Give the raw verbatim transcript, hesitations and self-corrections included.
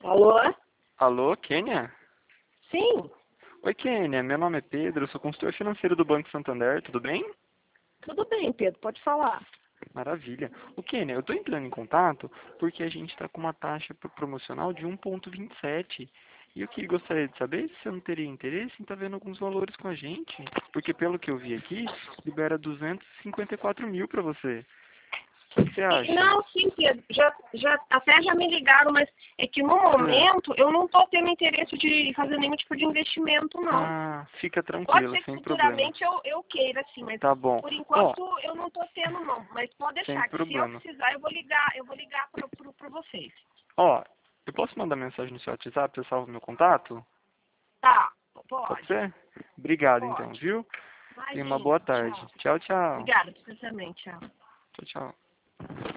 Alô? Alô, Kênia? Sim, Oi, Kênia. Meu nome é Pedro, eu sou consultor financeiro do Banco Santander, tudo bem? tudo bem, Pedro, pode falar. Maravilha. O Kênia, eu estou entrando em contato porque a gente está com uma taxa pro- promocional de um vírgula vinte e sete. E eu que gostaria de saber se você não teria interesse em estar vendo alguns valores com a gente. Porque pelo que eu vi aqui, libera duzentos e cinquenta e quatro mil para você. O que você E- acha? Não, sim, Pedro, já, já, até já me ligaram, mas é que no momento eu não estou tendo interesse de fazer nenhum tipo de investimento, não. Ah, fica Pode tranquilo, ser que sem problema. futuramente eu, eu queira, sim, mas Tá bom. por Ó, enquanto eu não estou tendo, não. Mas pode sem deixar que se eu problema. precisar, eu vou ligar, eu vou ligar para pro, pro vocês. Ó, eu posso mandar mensagem no seu WhatsApp, você salva meu contato? Tá, Pode pode, ser? Obrigado então, pode. viu? Tenha uma Imagina, boa tarde. tchau. Tchau, tchau. Obrigada, precisamente, tchau. Tchau, tchau.